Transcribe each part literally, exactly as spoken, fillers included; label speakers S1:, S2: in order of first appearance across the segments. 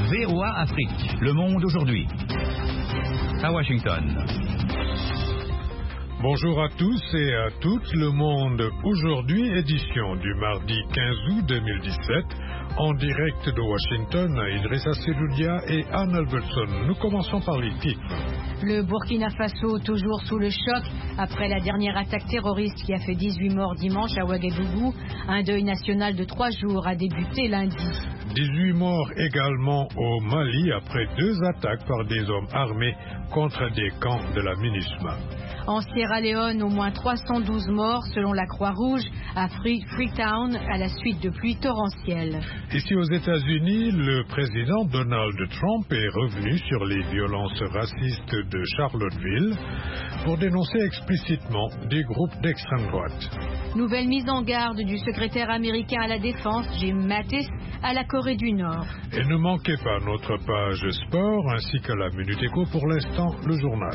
S1: V O A Afrique, Le Monde aujourd'hui. À Washington.
S2: Bonjour à tous et à toutes, Le Monde aujourd'hui, édition du mardi quinze août deux mille dix-sept, en direct de Washington, Idrissa Seloudia et Anne Albertson. Nous commençons par les titres.
S3: Le Burkina Faso toujours sous le choc après la dernière attaque terroriste qui a fait dix-huit morts dimanche à Ouagadougou. Un deuil national de trois jours a débuté lundi.
S2: dix-huit morts également au Mali après deux attaques par des hommes armés contre des camps de la MINUSMA.
S3: En Sierra Leone, au moins trois cent douze morts selon la Croix-Rouge à Freetown à la suite de pluies torrentielles.
S2: Ici aux États-Unis, le président Donald Trump est revenu sur les violences racistes de Charlottesville pour dénoncer explicitement des groupes d'extrême droite.
S3: Nouvelle mise en garde du secrétaire américain à la Défense, Jim Mattis, à la Corée du Nord.
S2: Et ne manquez pas notre page sport ainsi que la Minute Éco. Pour l'instant, le journal.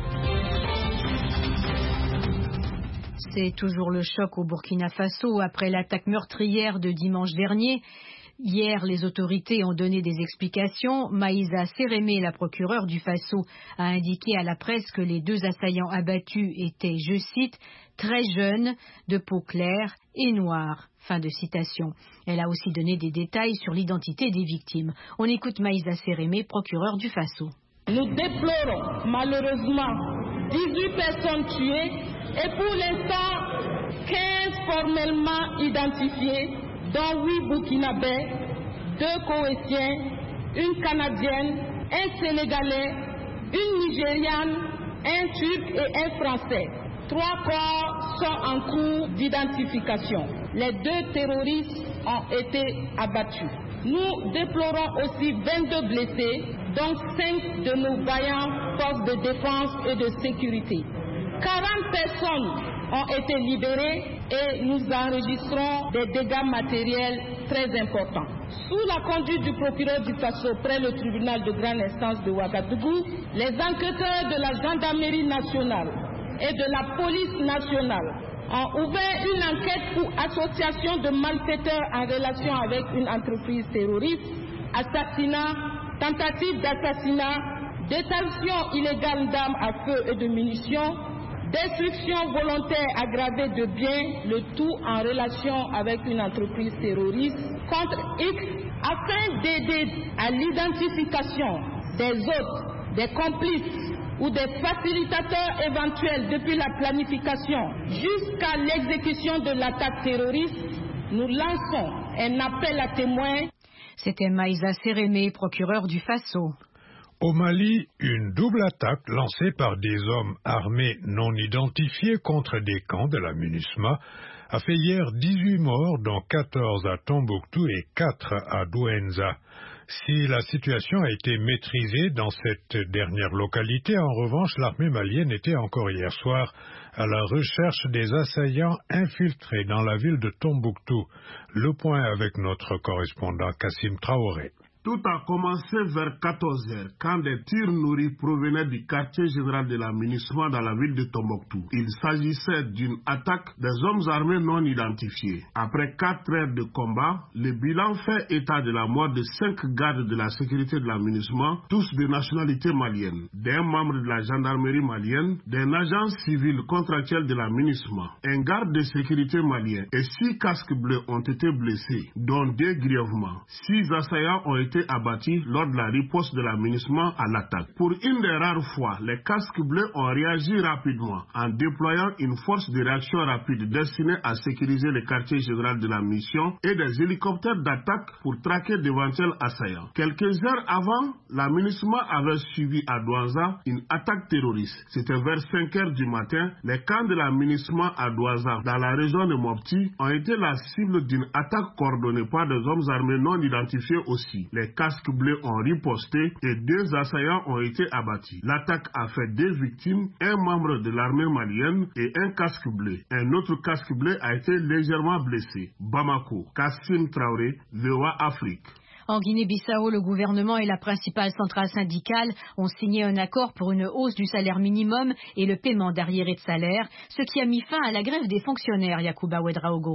S3: C'est toujours le choc au Burkina Faso après l'attaque meurtrière de dimanche dernier. Hier, les autorités ont donné des explications. Maïsa Sérémé, la procureure du Faso, a indiqué à la presse que les deux assaillants abattus étaient, je cite, très jeunes, de peau claire et noire. Fin de citation. Elle a aussi donné des détails sur l'identité des victimes. On écoute Maïsa Sérémé, procureure du Faso.
S4: Nous déplorons malheureusement dix-huit personnes tuées et pour l'instant quinze formellement identifiées, dont huit Burkinabés, deux Koweïtiens, une Canadienne, un Sénégalais, une Nigériane, un Turc et un Français. Trois corps sont en cours d'identification. Les deux terroristes ont été abattus. Nous déplorons aussi vingt-deux blessés, dont cinq de nos vaillants forces de défense et de sécurité. quarante personnes ont été libérées et nous enregistrons des dégâts matériels très importants. Sous la conduite du procureur du Faso près le tribunal de grande instance de Ouagadougou, les enquêteurs de la gendarmerie nationale et de la police nationale ont ouvert une enquête pour association de malfaiteurs en relation avec une entreprise terroriste, assassinat, tentative d'assassinat, détention illégale d'armes à feu et de munitions, destruction volontaire aggravée de biens, le tout en relation avec une entreprise terroriste contre X, afin d'aider à l'identification des autres, des complices ou des facilitateurs éventuels depuis la planification jusqu'à l'exécution de l'attaque terroriste. Nous lançons un appel à témoins.
S3: C'était Maïsa Sérémé, procureure du Faso.
S2: Au Mali, une double attaque lancée par des hommes armés non identifiés contre des camps de la MINUSMA a fait hier dix-huit morts, dont quatorze à Tombouctou et quatre à Douenza. Si la situation a été maîtrisée dans cette dernière localité, en revanche, l'armée malienne était encore hier soir à la recherche des assaillants infiltrés dans la ville de Tombouctou. Le point avec notre correspondant Kassim Traoré.
S5: Tout a commencé vers quatorze heures, quand des tirs nourris provenaient du quartier général de la MINUSMA dans la ville de Tombouctou. Il s'agissait d'une attaque des hommes armés non identifiés. Après quatre heures de combat, le bilan fait état de la mort de cinq gardes de la sécurité de la MINUSMA, tous de nationalité malienne, d'un membre de la gendarmerie malienne, d'un agent civil contractuel de la MINUSMA, un garde de sécurité malien et six casques bleus ont été blessés, dont deux grièvement. Six assaillants ont été abattus lors de la riposte de la MINUSMA à l'attaque. Pour une des rares fois, les casques bleus ont réagi rapidement en déployant une force de réaction rapide destinée à sécuriser le quartier général de la mission et des hélicoptères d'attaque pour traquer d'éventuels assaillants. Quelques heures avant, la MINUSMA avait subi à Douenza une attaque terroriste. C'était vers cinq heures du matin. Les camps de la MINUSMA à Douenza, dans la région de Mopti, ont été la cible d'une attaque coordonnée par des hommes armés non identifiés aussi. Les casques bleus ont riposté et deux assaillants ont été abattus. L'attaque a fait deux victimes, un membre de l'armée malienne et un casque bleu. Un autre casque bleu a été légèrement blessé. Bamako, Kassim Traoré, V O A Afrique.
S3: En Guinée-Bissau, le gouvernement et la principale centrale syndicale ont signé un accord pour une hausse du salaire minimum et le paiement d'arriérés de salaire, ce qui a mis fin à la grève des fonctionnaires, Yacouba Ouedraogo.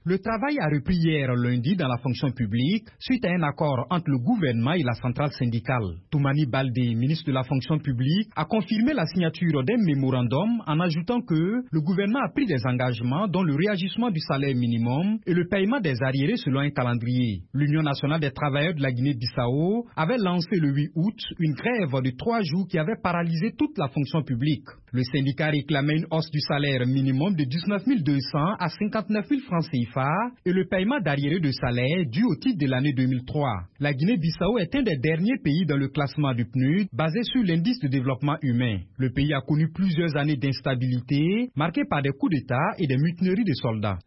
S6: Le travail a repris hier lundi dans la fonction publique suite à un accord entre le gouvernement et la centrale syndicale. Toumani Baldé, ministre de la fonction publique, a confirmé la signature d'un mémorandum en ajoutant que le gouvernement a pris des engagements dont le réajustement du salaire minimum et le paiement des arriérés selon un calendrier. L'Union nationale des travailleurs de la Guinée-Bissau avait lancé le huit août une grève de trois jours qui avait paralysé toute la fonction publique. Le syndicat réclamait une hausse du salaire minimum de dix-neuf mille deux cents à cinquante-neuf mille francs C F A et le paiement d'arriérés de salaire dû au titre de l'année deux mille trois. La Guinée-Bissau est un des derniers pays dans le classement du P N U D basé sur l'indice de développement humain. Le pays a connu plusieurs années d'instabilité marquées par des coups d'État et des mutineries de soldats.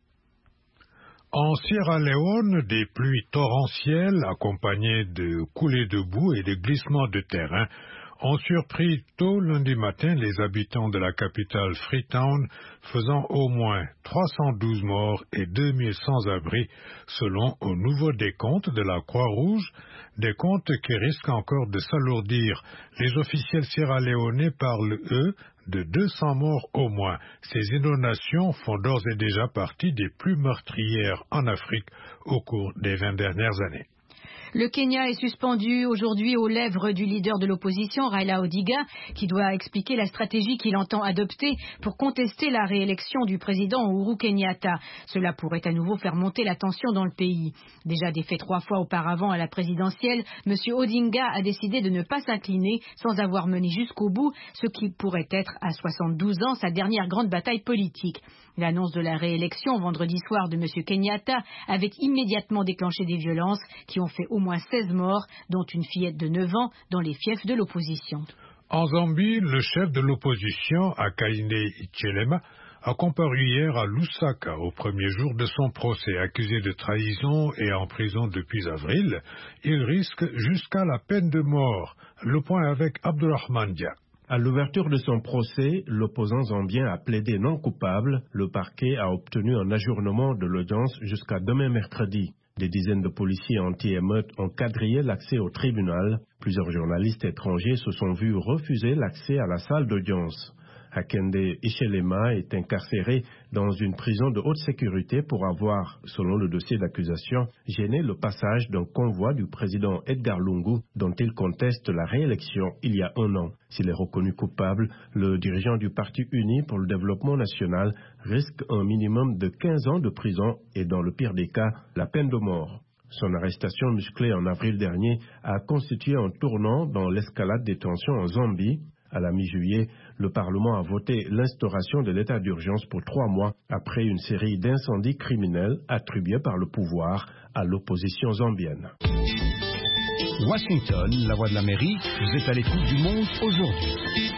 S2: En Sierra Leone, des pluies torrentielles accompagnées de coulées de boue et de glissements de terrain ont surpris tôt lundi matin les habitants de la capitale Freetown, faisant au moins trois cent douze morts et deux mille sans-abri, selon un nouveau décompte de la Croix-Rouge, décompte qui risque encore de s'alourdir. Les officiels sierra-léonais parlent, eux, de deux cents morts au moins. Ces inondations font d'ores et déjà partie des plus meurtrières en Afrique au cours des vingt dernières années.
S3: Le Kenya est suspendu aujourd'hui aux lèvres du leader de l'opposition, Raila Odinga, qui doit expliquer la stratégie qu'il entend adopter pour contester la réélection du président Uhuru Kenyatta. Cela pourrait à nouveau faire monter la tension dans le pays. Déjà défait trois fois auparavant à la présidentielle, M. Odinga a décidé de ne pas s'incliner sans avoir mené jusqu'au bout ce qui pourrait être, à soixante-douze ans, sa dernière grande bataille politique. L'annonce de la réélection vendredi soir de M. Kenyatta avait immédiatement déclenché des violences qui ont fait au moins seize morts, dont une fillette de neuf ans, dans les fiefs de l'opposition.
S2: En Zambie, le chef de l'opposition, Hakainde Hichilema, a comparu hier à Lusaka au premier jour de son procès. Accusé de trahison et en prison depuis avril, il risque jusqu'à la peine de mort. Le point avec Abdulrahman Dia.
S7: À l'ouverture de son procès, l'opposant zambien a plaidé non coupable. Le parquet a obtenu un ajournement de l'audience jusqu'à demain mercredi. Des dizaines de policiers anti-émeutes ont quadrillé l'accès au tribunal. Plusieurs journalistes étrangers se sont vus refuser l'accès à la salle d'audience. Hakainde Hichilema est incarcéré dans une prison de haute sécurité pour avoir, selon le dossier d'accusation, gêné le passage d'un convoi du président Edgar Lungu dont il conteste la réélection il y a un an. S'il est reconnu coupable, le dirigeant du Parti uni pour le développement national risque un minimum de quinze ans de prison et dans le pire des cas, la peine de mort. Son arrestation musclée en avril dernier a constitué un tournant dans l'escalade des tensions en Zambie. À la mi-juillet, le Parlement a voté l'instauration de l'état d'urgence pour trois mois après une série d'incendies criminels attribués par le pouvoir à l'opposition zambienne.
S1: Washington, la voix de l'Amérique, vous êtes à l'écoute du monde aujourd'hui.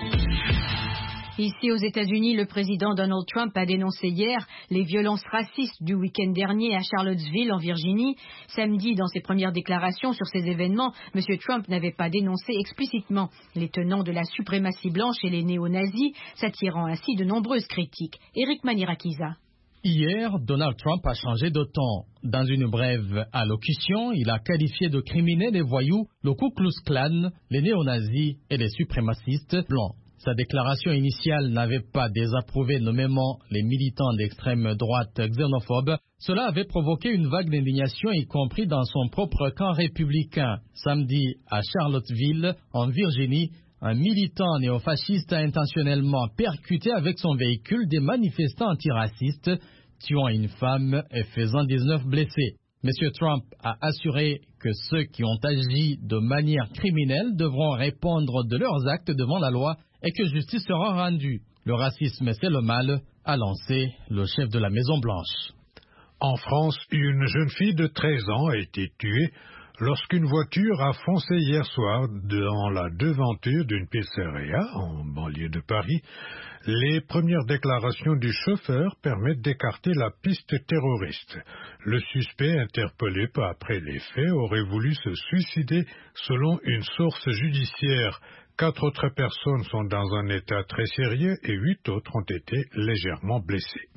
S3: Ici aux États-Unis, le président Donald Trump a dénoncé hier les violences racistes du week-end dernier à Charlottesville, en Virginie. Samedi, dans ses premières déclarations sur ces événements, M. Trump n'avait pas dénoncé explicitement les tenants de la suprématie blanche et les néo-nazis, s'attirant ainsi de nombreuses critiques. Éric Manirakiza.
S8: Hier, Donald Trump a changé de ton. Dans une brève allocution, il a qualifié de criminels et voyous le Ku Klux Klan, les néo-nazis et les suprémacistes blancs. Sa déclaration initiale n'avait pas désapprouvé nommément les militants d'extrême droite xénophobes. Cela avait provoqué une vague d'indignation, y compris dans son propre camp républicain. Samedi, à Charlottesville, en Virginie, un militant néofasciste a intentionnellement percuté avec son véhicule des manifestants antiracistes, tuant une femme et faisant dix-neuf blessés. M. Trump a assuré que ceux qui ont agi de manière criminelle devront répondre de leurs actes devant la loi et que justice sera rendue. Le racisme, c'est le mal, a lancé le chef de la Maison-Blanche.
S2: En France, une jeune fille de treize ans a été tuée lorsqu'une voiture a foncé hier soir dans la devanture d'une pizzeria en banlieue de Paris. Les premières déclarations du chauffeur permettent d'écarter la piste terroriste. Le suspect, interpellé peu après les faits, aurait voulu se suicider selon une source judiciaire. Quatre autres personnes sont dans un état très sérieux et huit autres ont été légèrement blessées.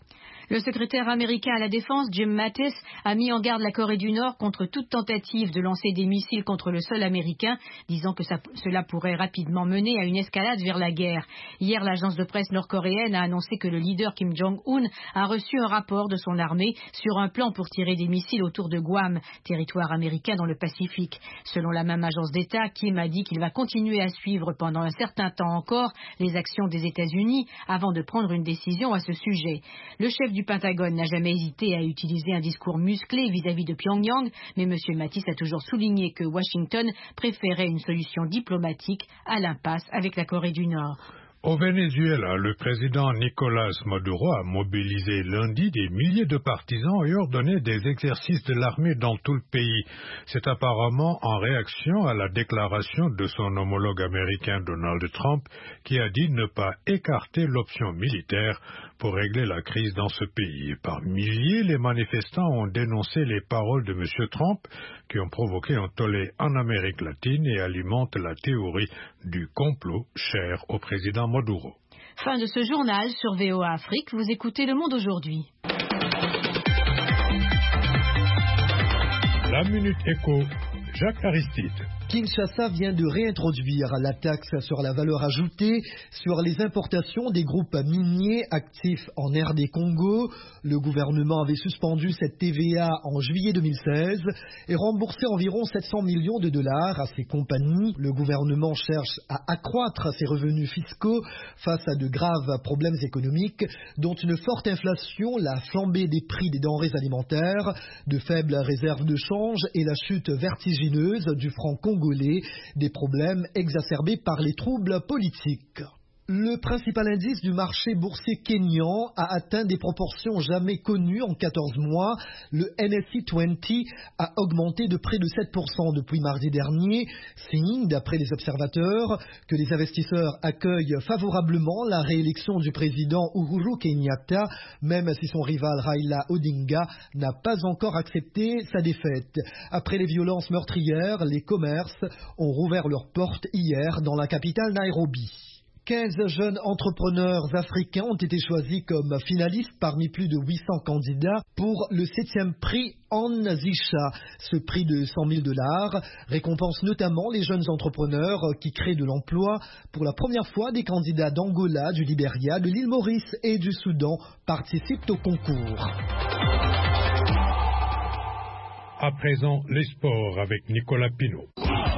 S3: Le secrétaire américain à la Défense, Jim Mattis, a mis en garde la Corée du Nord contre toute tentative de lancer des missiles contre le sol américain, disant que ça, cela pourrait rapidement mener à une escalade vers la guerre. Hier, l'agence de presse nord-coréenne a annoncé que le leader Kim Jong-un a reçu un rapport de son armée sur un plan pour tirer des missiles autour de Guam, territoire américain dans le Pacifique. Selon la même agence d'État, Kim a dit qu'il va continuer à suivre pendant un certain temps encore les actions des États-Unis avant de prendre une décision à ce sujet. Le chef du Pentagone n'a jamais hésité à utiliser un discours musclé vis-à-vis de Pyongyang, mais M. Mattis a toujours souligné que Washington préférait une solution diplomatique à l'impasse avec la Corée du Nord.
S2: Au Venezuela, le président Nicolás Maduro a mobilisé lundi des milliers de partisans et ordonné des exercices de l'armée dans tout le pays. C'est apparemment en réaction à la déclaration de son homologue américain Donald Trump qui a dit ne pas écarter l'option militaire pour régler la crise dans ce pays. Par milliers, les manifestants ont dénoncé les paroles de M. Trump qui ont provoqué un tollé en Amérique latine et alimentent la théorie du complot cher au président Maduro.
S3: Fin de ce journal sur V O A Afrique. Vous écoutez Le Monde aujourd'hui.
S2: La Minute Éco, Jacques Aristide.
S9: Kinshasa vient de réintroduire la taxe sur la valeur ajoutée sur les importations des groupes miniers actifs en R D Congo. Le gouvernement avait suspendu cette T V A en juillet deux mille seize et remboursé environ sept cents millions de dollars à ces compagnies. Le gouvernement cherche à accroître ses revenus fiscaux face à de graves problèmes économiques, dont une forte inflation, la flambée des prix des denrées alimentaires, de faibles réserves de change et la chute vertigineuse du franc congolais. Des problèmes exacerbés par les troubles politiques. Le principal indice du marché boursier kényan a atteint des proportions jamais connues en quatorze mois. Le N S E vingt a augmenté de près de sept pour cent depuis mardi dernier, signe, d'après les observateurs, que les investisseurs accueillent favorablement la réélection du président Uhuru Kenyatta, même si son rival Raila Odinga n'a pas encore accepté sa défaite. Après les violences meurtrières, les commerces ont rouvert leurs portes hier dans la capitale Nairobi. quinze jeunes entrepreneurs africains ont été choisis comme finalistes parmi plus de huit cents candidats pour le septième prix Anzisha. Ce prix de cent mille dollars récompense notamment les jeunes entrepreneurs qui créent de l'emploi. Pour la première fois, des candidats d'Angola, du Libéria, de l'île Maurice et du Soudan participent au concours.
S2: À présent, les sports avec Nicolas Pinault.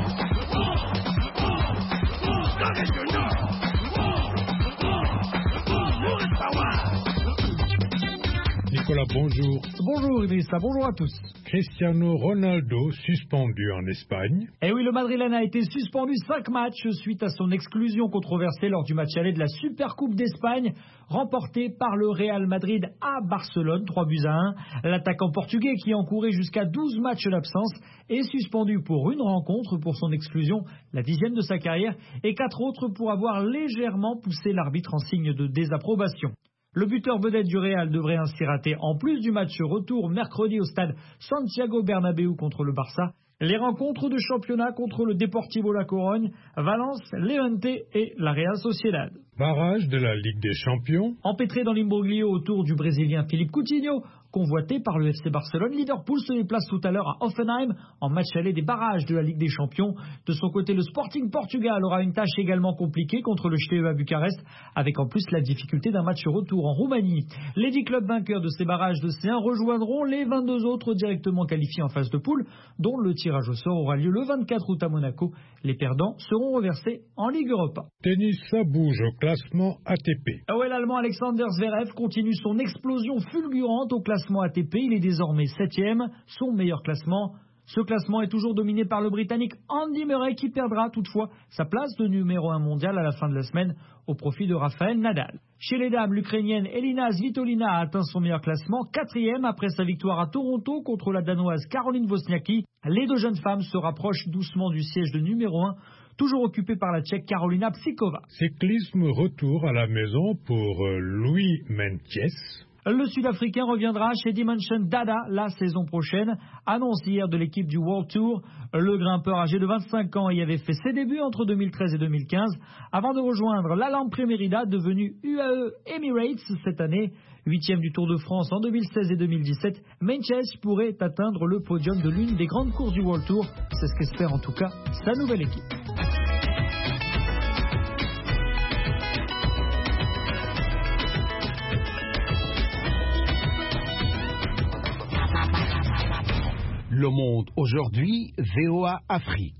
S2: Nicolas, bonjour.
S10: Bonjour Idrissa, bonjour à tous.
S2: Cristiano Ronaldo suspendu en Espagne.
S10: Eh oui, le Madrilène a été suspendu cinq matchs suite à son exclusion controversée lors du match aller de la Supercoupe d'Espagne, remporté par le Real Madrid à Barcelone, trois buts à un. L'attaquant portugais qui encourait jusqu'à douze matchs d'absence est suspendu pour une rencontre pour son exclusion, la dixième de sa carrière, et quatre autres pour avoir légèrement poussé l'arbitre en signe de désapprobation. Le buteur vedette du Real devrait ainsi rater, en plus du match retour mercredi au stade Santiago Bernabéu contre le Barça, les rencontres de championnat contre le Deportivo La Corogne, Valence, Levante et la Real Sociedad.
S2: Barrage de la Ligue des Champions.
S10: Empêtré dans l'imbroglio autour du Brésilien Philippe Coutinho, convoité par le F C Barcelone, Liverpool se déplace tout à l'heure à Hoffenheim en match aller des barrages de la Ligue des Champions. De son côté, le Sporting Portugal aura une tâche également compliquée contre le C T E A Bucarest, avec en plus la difficulté d'un match retour en Roumanie. Les dix clubs vainqueurs de ces barrages de C un rejoindront les vingt-deux autres directement qualifiés en phase de poule, dont le tirage au sort aura lieu le vingt-quatre août à Monaco. Les perdants seront reversés en Ligue Europa.
S2: Tennis, ça bouge au classement A T P.
S10: Ah ouais, l'Allemand Alexander Zverev continue son explosion fulgurante au classement A T P. Il est désormais septième, son meilleur classement. Ce classement est toujours dominé par le Britannique Andy Murray qui perdra toutefois sa place de numéro un mondial à la fin de la semaine au profit de Rafael Nadal. Chez les dames, l'Ukrainienne Elina Svitolina a atteint son meilleur classement, quatrième après sa victoire à Toronto contre la Danoise Caroline Wozniacki. Les deux jeunes femmes se rapprochent doucement du siège de numéro un, toujours occupé par la Tchèque Karolina Psikova.
S2: Cyclisme, retour à la maison pour Louis Meintjes.
S10: Le Sud-Africain reviendra chez Dimension Dada la saison prochaine, annonce hier de l'équipe du World Tour. Le grimpeur âgé de vingt-cinq ans y avait fait ses débuts entre deux mille treize et deux mille quinze avant de rejoindre l'Alambre Merida devenu U A E Emirates cette année. Huitième du Tour de France en deux mille seize et deux mille dix-sept, Meintjes pourrait atteindre le podium de l'une des grandes courses du World Tour. C'est ce qu'espère en tout cas sa nouvelle équipe.
S11: Le Monde aujourd'hui, V O A Afrique.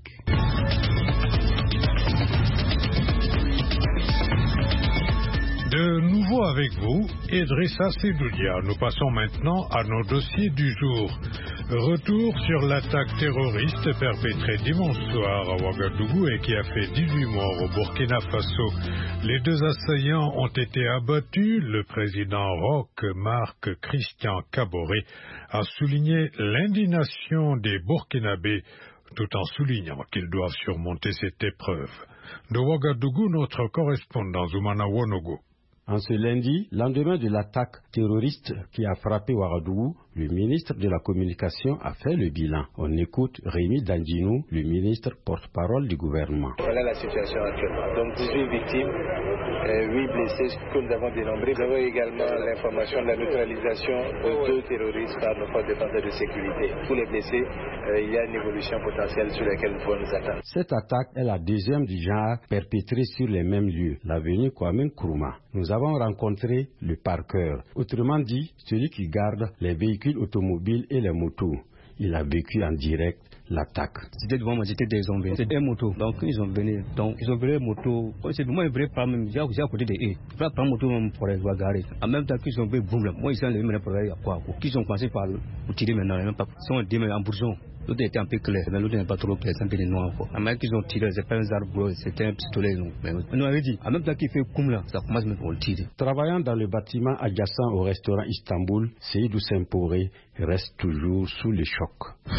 S2: De nouveau avec vous, Idrissa Sedoudia. Nous passons maintenant à nos dossiers du jour. Retour sur l'attaque terroriste perpétrée dimanche soir à Ouagadougou et qui a fait dix-huit morts au Burkina Faso. Les deux assaillants ont été abattus. Le président Roch Marc Christian Kaboré a souligné l'indignation des Burkinabés tout en soulignant qu'ils doivent surmonter cette épreuve. De Ouagadougou, notre correspondant Zoumana Wonogo.
S12: En ce lundi, lendemain de l'attaque terroriste qui a frappé Ouagadougou, le ministre de la Communication a fait le bilan. On écoute Rémi Dandinou, le ministre porte-parole du gouvernement.
S13: Voilà la situation actuellement. Donc dix-huit victimes, huit blessés que nous avons dénombrés. Nous avons également l'information de la neutralisation de deux terroristes par nos forces défense de sécurité. Pour les blessés, euh, il y a une évolution potentielle sur laquelle nous pouvons nous attendre.
S12: Cette attaque est la deuxième du genre perpétrée sur les mêmes lieux, l'avenue Kwame Nkrumah. Nous avons rencontré le parqueur, autrement dit, celui qui garde les véhicules automobiles et les motos. Il a vécu en direct l'attaque.
S14: C'était devant moi, j'étais désarmé. C'était des motos. Donc ils ont venu. Donc ils ont venu les motos. C'est moi un vrai problème. J'ai à côté de eux. Je vais prendre moto même pour les voir garer. En même temps qu'ils ont vu boum là. Moi ils sont les mêmes pour aller à quoi. Qu'ils ont commencé par tirer maintenant. Ils sont des en bourgeon. L'autre était un peu clair, mais l'autre n'est pas trop clair, c'est un peu noir. En même temps qu'ils ont tiré, c'est pas un arbre, c'était un pistolet. Mais on avait dit, en même temps qu'il fait comme là, ça commence même pour le tirer.
S12: Travaillant dans le bâtiment adjacent au restaurant Istanbul, Seydou Semporé reste toujours sous le choc.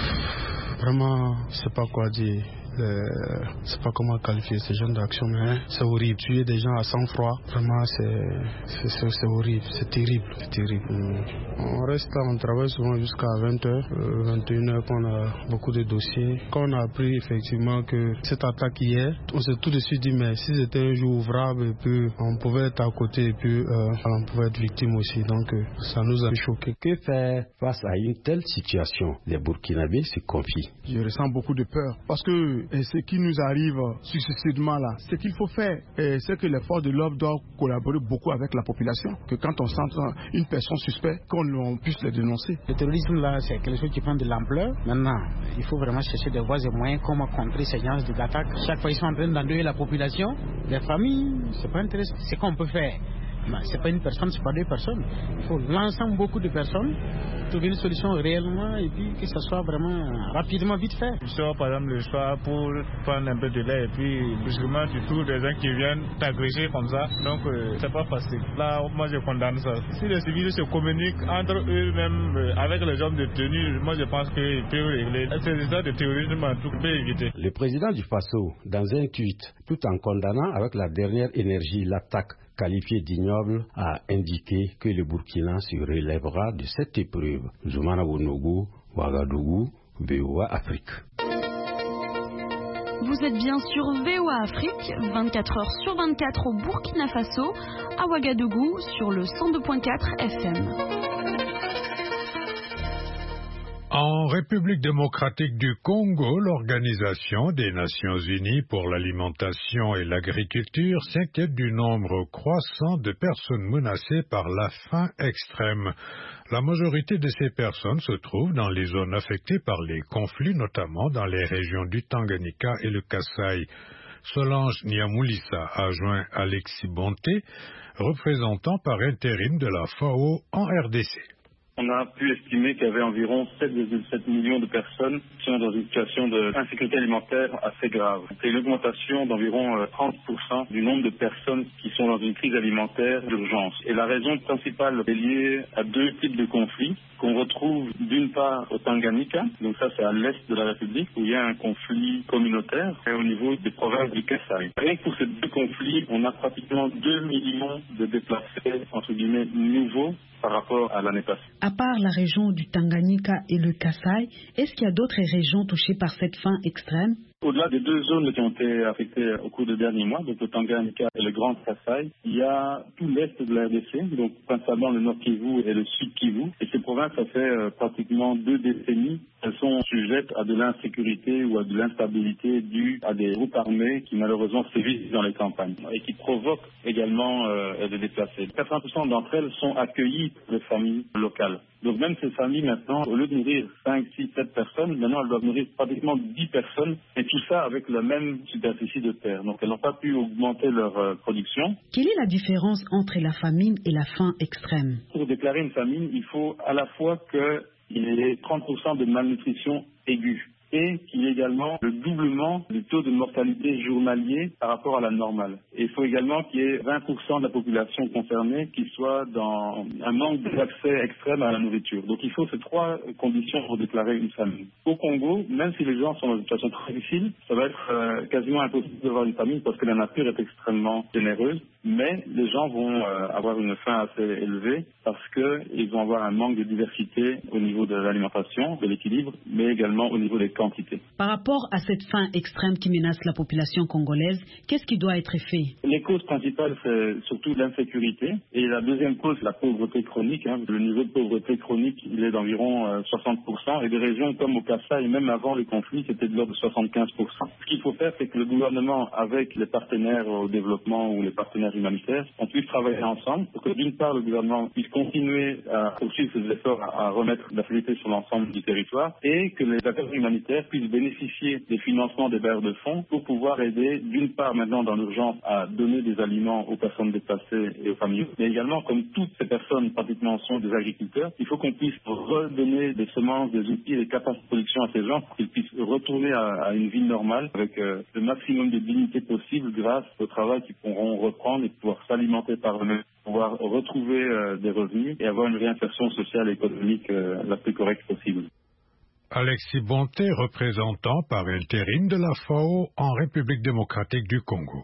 S15: Vraiment, je ne sais pas quoi dire. Euh, je ne sais pas comment qualifier ce genre d'action, mais c'est horrible. Tuer des gens à sang-froid, vraiment, c'est horrible, c'est terrible, c'est terrible. On reste là, on travaille souvent jusqu'à vingt heures, euh, vingt et une heures, qu'on a beaucoup de dossiers. Quand on a appris effectivement que cette attaque hier, on s'est tout de suite dit, mais si c'était un jour ouvrable, et puis on pouvait être à côté, et puis euh, on pouvait être victime aussi. Donc, euh, ça nous a choqués.
S12: Que faire face à une telle situation? Les Burkinabés se confient.
S16: Je ressens beaucoup de peur, parce que et ce qui nous arrive successivement là, ce qu'il faut faire, c'est que les forces de l'ordre doivent collaborer beaucoup avec la population, que quand on sent une personne suspecte, qu'on puisse les dénoncer.
S17: Le terrorisme là, c'est quelque chose qui prend de l'ampleur. Maintenant, il faut vraiment chercher des voies et moyens comment contrer ces genres d'attaques. Chaque fois, ils sont en train d'endeuiller la population, les familles, c'est pas intéressant. C'est qu'on peut faire. C'est pas une personne, c'est pas deux personnes. Il faut l'ensemble beaucoup de personnes, trouver une solution réellement et puis que ça soit vraiment rapidement vite fait.
S18: Je sors par exemple le soir pour prendre un peu de lait et puis brusquement tu trouves des gens qui viennent t'agresser comme ça. Donc euh, c'est pas facile. Là, moi je condamne ça. Si les civils se communiquent entre eux-mêmes euh, avec les hommes de tenue, moi je pense qu'ils peuvent régler. Ces histoires de terrorisme en tout peut éviter.
S12: Le président du Faso, dans un tweet, tout en condamnant avec la dernière énergie l'attaque qualifié d'ignoble, a indiqué que le Burkina se relèvera de cette épreuve. Zoumana Wonogo, Ouagadougou, V O A Afrique.
S19: Vous êtes bien sur V O A Afrique, vingt-quatre heures sur vingt-quatre au Burkina Faso, à Ouagadougou sur le cent deux point quatre F M.
S2: En République démocratique du Congo, l'Organisation des Nations Unies pour l'alimentation et l'agriculture s'inquiète du nombre croissant de personnes menacées par la faim extrême. La majorité de ces personnes se trouvent dans les zones affectées par les conflits, notamment dans les régions du Tanganyika et le Kasaï. Solange Niamoulissa a joint Alexis Bonté, représentant par intérim de la F A O en R D C.
S20: On a pu estimer qu'il y avait environ sept virgule sept millions de personnes qui sont dans une situation d'insécurité alimentaire assez grave. C'est une augmentation d'environ trente pour cent du nombre de personnes qui sont dans une crise alimentaire d'urgence. Et la raison principale est liée à deux types de conflits qu'on retrouve d'une part au Tanganyika, donc ça c'est à l'est de la République, où il y a un conflit communautaire, et au niveau des provinces du Kasaï. Rien que pour ces deux conflits, on a pratiquement deux millions de déplacés, entre guillemets, nouveaux par rapport à l'année passée.
S21: À part la région du Tanganyika et le Kasaï, est-ce qu'il y a d'autres régions touchées par cette faim extrême?
S20: Au-delà des deux zones qui ont été affectées au cours des derniers mois, donc le Tanganyika et le Grand Kasaï, il y a tout l'est de la R D C, donc principalement le Nord Kivu et le Sud Kivu. Et ces provinces, ça fait euh, pratiquement deux décennies, elles sont sujettes à de l'insécurité ou à de l'instabilité due à des groupes armés qui malheureusement sévissent dans les campagnes et qui provoquent également euh, des déplacés. quatre-vingts pour cent d'entre elles sont accueillies par les familles locales. Donc même ces familles maintenant, au lieu de nourrir cinq, six, sept personnes, maintenant elles doivent nourrir pratiquement dix personnes, et tout ça avec la même superficie de terre. Donc elles n'ont pas pu augmenter leur euh, production.
S21: Quelle est la différence entre la famine et la faim extrême?
S20: Pour déclarer une famine, il faut à la fois qu'il y ait trente pour cent de malnutrition aiguë et qu'il y ait également le doublement du taux de mortalité journalier par rapport à la normale. Et il faut également qu'il y ait vingt pour cent de la population concernée qui soit dans un manque d'accès extrême à la nourriture. Donc il faut ces trois conditions pour déclarer une famine. Au Congo, même si les gens sont dans une situation très difficile, ça va être euh, quasiment impossible d'avoir une famine parce que la nature est extrêmement généreuse, mais les gens vont euh, avoir une faim assez élevée parce qu'ils vont avoir un manque de diversité au niveau de l'alimentation, de l'équilibre, mais également au niveau des quantité.
S21: Par rapport à cette faim extrême qui menace la population congolaise, qu'est-ce qui doit être fait?
S20: Les causes principales, c'est surtout l'insécurité. Et la deuxième cause, la pauvreté chronique. Hein. Le niveau de pauvreté chronique, il est d'environ euh, soixante pour cent. Et des régions comme au Kasaï, même avant les conflits, c'était de l'ordre de soixante-quinze pour cent. Ce qu'il faut faire, c'est que le gouvernement, avec les partenaires au développement ou les partenaires humanitaires, on puisse travailler ensemble pour que d'une part, le gouvernement puisse continuer à poursuivre ses efforts à, à remettre la sécurité sur l'ensemble du territoire et que les acteurs humanitaires puissent bénéficier des financements des bailleurs de fonds pour pouvoir aider, d'une part maintenant dans l'urgence, à donner des aliments aux personnes déplacées et aux familles, mais également comme toutes ces personnes pratiquement sont des agriculteurs, il faut qu'on puisse redonner des semences, des outils et des capacités de production à ces gens pour qu'ils puissent retourner à, à une vie normale avec euh, le maximum de dignité possible grâce au travail qu'ils pourront reprendre et pouvoir s'alimenter par eux-mêmes, pouvoir retrouver euh, des revenus et avoir une réinsertion sociale et économique euh, la plus correcte possible.
S2: Alexis Bonté, représentant par intérim de la F A O en République démocratique du Congo.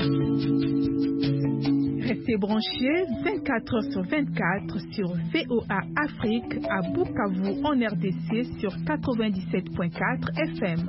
S22: Restez branchés vingt-quatre heures sur vingt-quatre sur V O A Afrique à Bukavu en R D C sur quatre-vingt-dix-sept virgule quatre F M.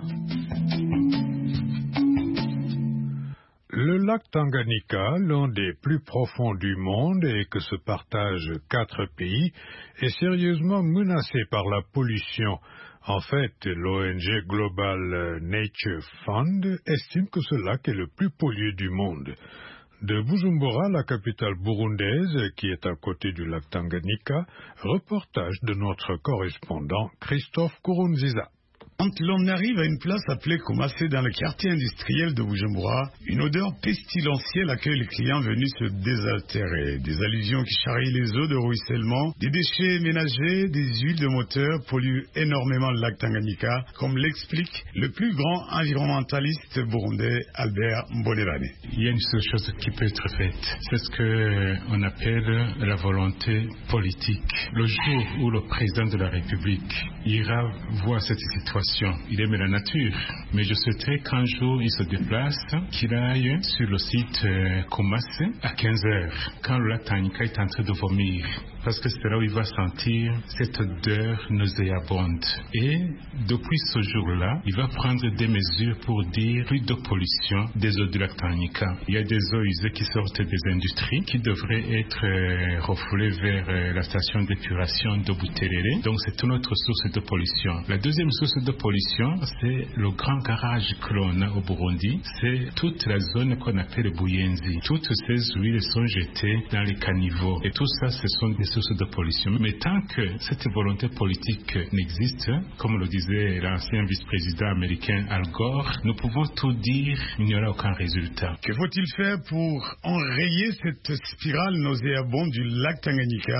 S2: Le lac Tanganyika, l'un des plus profonds du monde et que se partagent quatre pays, est sérieusement menacé par la pollution. En fait, l'O N G Global Nature Fund estime que ce lac est le plus pollué du monde. De Bujumbura, la capitale burundaise, qui est à côté du lac Tanganyika, reportage de notre correspondant Christophe Kurunziza.
S23: Quand l'on arrive à une place appelée Komassé dans le quartier industriel de Bujumbura, une odeur pestilentielle accueille les clients venus se désaltérer. Des alluvions qui charrient les eaux de ruissellement, des déchets ménagers, des huiles de moteur polluent énormément le lac Tanganyika, comme l'explique le plus grand environnementaliste burundais Albert Mbonerane.
S24: Il y a une seule chose qui peut être faite, c'est ce qu'on appelle la volonté politique. Le jour où le président de la République ira voir cette situation, il aime la nature, mais je souhaiterais qu'un jour il se déplace, qu'il aille sur le site euh, Komassé à quinze heures, quand le lac Tanganyika est en train de vomir, parce que c'est là où il va sentir cette odeur nauséabonde. Et depuis ce jour-là, il va prendre des mesures pour dire plus de pollution des eaux du lac Tanganyika. Il y a des eaux usées qui sortent des industries qui devraient être euh, refoulées vers euh, la station d'épuration de Buterere. Donc c'est une autre source de pollution. La deuxième source de pollution, c'est le grand garage que l'on a au Burundi. C'est toute la zone qu'on appelle Buyenzi. Toutes ces huiles sont jetées dans les caniveaux. Et tout ça, ce sont des sources de pollution. Mais tant que cette volonté politique n'existe, comme le disait l'ancien vice-président américain Al Gore, nous pouvons tout dire, il n'y aura aucun résultat.
S23: Que faut-il faire pour enrayer cette spirale nauséabonde du lac Tanganyika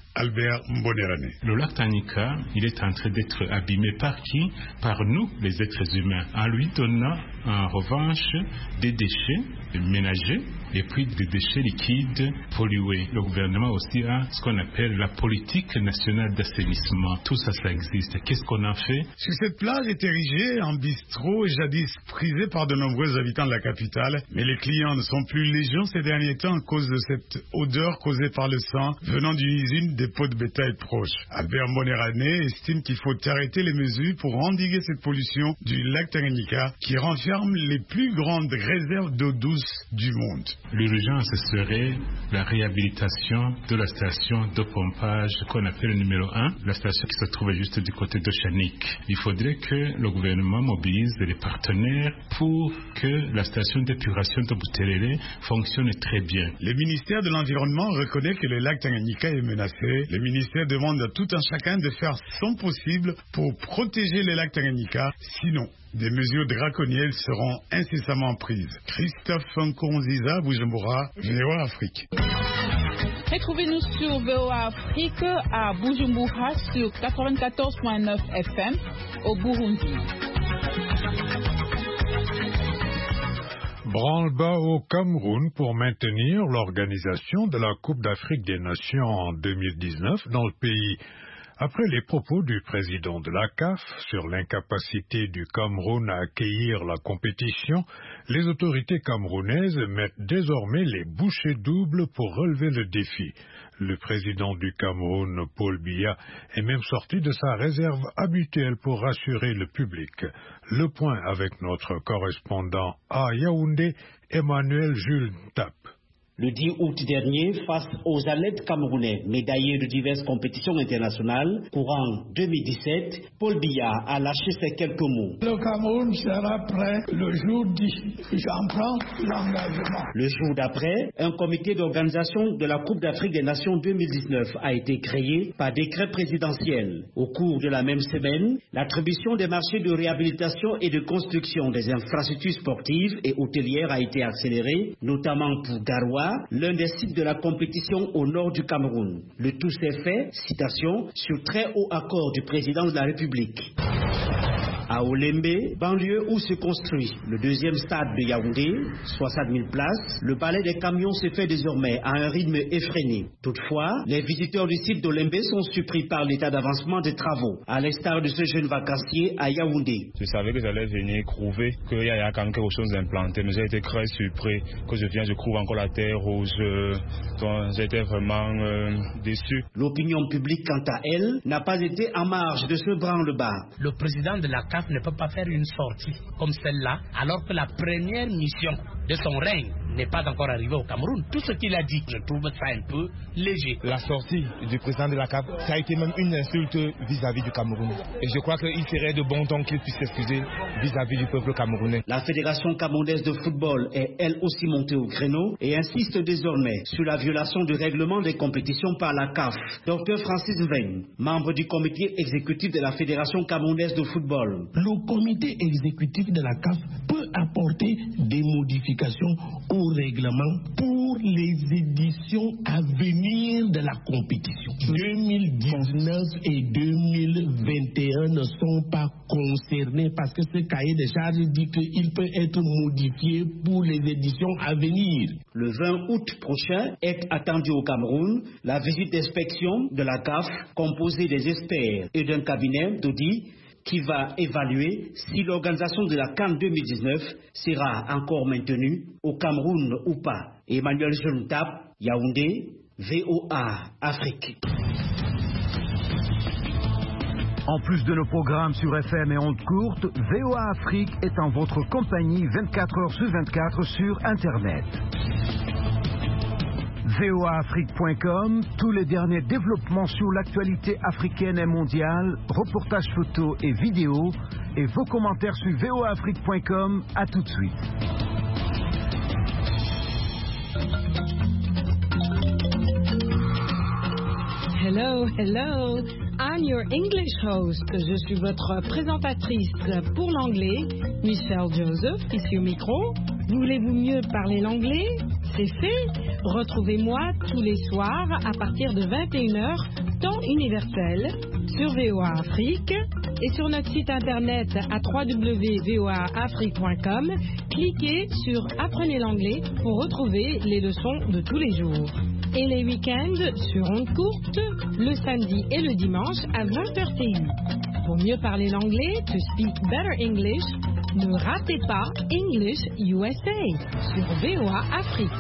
S23: Albert Mbonerane.
S24: Le lac Tanganyika, il est en train d'être abîmé par qui? Par nous, les êtres humains, en lui donnant en revanche des déchets ménagers et puis des déchets liquides pollués. Le gouvernement aussi a ce qu'on appelle la politique nationale d'assainissement. Tout ça, ça existe. Qu'est-ce qu'on en fait?
S23: Sur cette plage est érigée en bistrot, jadis prisée par de nombreux habitants de la capitale, mais les clients ne sont plus légion ces derniers temps à cause de cette odeur causée par le sang venant d'une usine des pots de bétail proches. Albert Mbonerane estime qu'il faut arrêter les mesures pour endiguer cette pollution du lac Tanganyika qui renferme les plus grandes réserves d'eau douce du monde.
S24: L'urgence serait la réhabilitation de la station de pompage qu'on appelle le numéro un, la station qui se trouve juste du côté de Chanik. Il faudrait que le gouvernement mobilise les partenaires pour que la station d'épuration de Buterere fonctionne très bien.
S23: Le ministère de l'Environnement reconnaît que le lac Tanganyika est menacé. Le ministère demande à tout un chacun de faire son possible pour protéger le lac Tanganyika, sinon des mesures draconiennes seront incessamment prises. Christophe Nkonziza, Bujumbura, V O A Afrique.
S4: Retrouvez-nous sur V O A Afrique à Bujumbura sur quatre-vingt-quatorze virgule neuf F M au Burundi.
S2: Branle-bas au Cameroun pour maintenir l'organisation de la Coupe d'Afrique des Nations en deux mille dix-neuf dans le pays. Après les propos du président de la C A F sur l'incapacité du Cameroun à accueillir la compétition, les autorités camerounaises mettent désormais les bouchées doubles pour relever le défi. Le président du Cameroun, Paul Biya, est même sorti de sa réserve habituelle pour rassurer le public. Le point avec notre correspondant à Yaoundé, Emmanuel Jules Tap.
S5: Le dix août dernier, face aux athlètes camerounais médaillés de diverses compétitions internationales, courant deux mille dix-sept, Paul Biya a lâché ces quelques mots.
S6: Le Cameroun sera prêt le jour dix. J'en prends l'engagement.
S5: Le jour d'après, un comité d'organisation de la Coupe d'Afrique des Nations deux mille dix-neuf a été créé par décret présidentiel. Au cours de la même semaine, l'attribution des marchés de réhabilitation et de construction des infrastructures sportives et hôtelières a été accélérée, notamment pour Garoua, l'un des sites de la compétition au nord du Cameroun. Le tout s'est fait, citation, sur très haut accord du président de la République. À Olembe, banlieue où se construit le deuxième stade de Yaoundé, soixante mille places, le balai des camions se fait désormais à un rythme effréné. Toutefois, les visiteurs du site d'Olembe sont surpris par l'état d'avancement des travaux, à l'instar de ce jeune vacancier à Yaoundé.
S18: Je savais que j'allais venir trouver qu'il y a quand même quelque chose d'implanté, mais j'ai été très surpris que je viens, je trouve encore la terre rouge, donc j'étais vraiment euh, déçu.
S5: L'opinion publique, quant à elle, n'a pas été en marge de ce branle-bas.
S7: Le président de la C A F ne peut pas faire une sortie comme celle-là, alors que la première mission de son règne n'est pas encore arrivée au Cameroun. Tout ce qu'il a dit, je trouve ça un peu léger.
S25: La sortie du président de la C A F, ça a été même une insulte vis-à-vis du Cameroun. Et je crois qu'il serait de bon ton qu'il puisse s'excuser vis-à-vis du peuple camerounais.
S5: La Fédération camerounaise de football est elle aussi montée au créneau et insiste désormais sur la violation du règlement des compétitions par la C A F. Docteur Francis Mveng, membre du comité exécutif de la Fédération camerounaise de football.
S26: Le comité exécutif de la C A F peut apporter des modifications au règlement pour les éditions à venir de la compétition. deux mille dix-neuf et deux mille vingt et un ne sont pas concernés parce que ce cahier de charges dit qu'il peut être modifié pour les éditions à venir.
S5: Le vingt août prochain est attendu au Cameroun la visite d'inspection de la C A F composée des experts et d'un cabinet d'audit qui va évaluer si l'organisation de la CAN deux mille dix-neuf sera encore maintenue au Cameroun ou pas. Emmanuel Jontap, Yaoundé, V O A Afrique.
S27: En plus de nos programmes sur F M et ondes courtes, V O A Afrique est en votre compagnie vingt-quatre heures sur vingt-quatre sur Internet. V O A Afrique point com, tous les derniers développements sur l'actualité africaine et mondiale, reportages photos et vidéos, et vos commentaires sur V O A Afrique point com. À tout de suite.
S28: Hello, hello. I'm your English host. Je suis votre présentatrice pour l'anglais, Michelle Joseph, ici au micro. Voulez-vous mieux parler l'anglais? c'est fait. Retrouvez-moi tous les soirs à partir de vingt et une heures, temps universel, sur V O A Afrique et sur notre site internet à w w w point v o a afrique point com. Cliquez sur Apprenez l'anglais pour retrouver les leçons de tous les jours. Et les week-ends sur ondes courtes, le samedi et le dimanche à vingt heures T U. Pour mieux parler l'anglais, to speak better English, ne ratez pas English U S A sur V O A Afrique.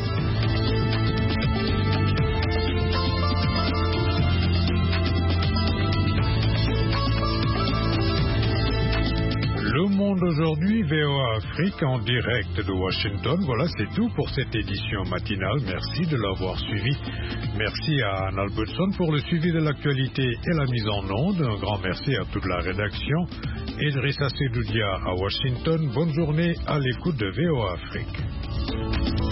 S2: Le Monde aujourd'hui, V O A Afrique en direct de Washington. Voilà, c'est tout pour cette édition matinale. Merci de l'avoir suivi. Merci à Anne Albertson pour le suivi de l'actualité et la mise en onde. Un grand merci à toute la rédaction. Idrissa Sedoudia à Washington. Bonne journée à l'écoute de V O A Afrique.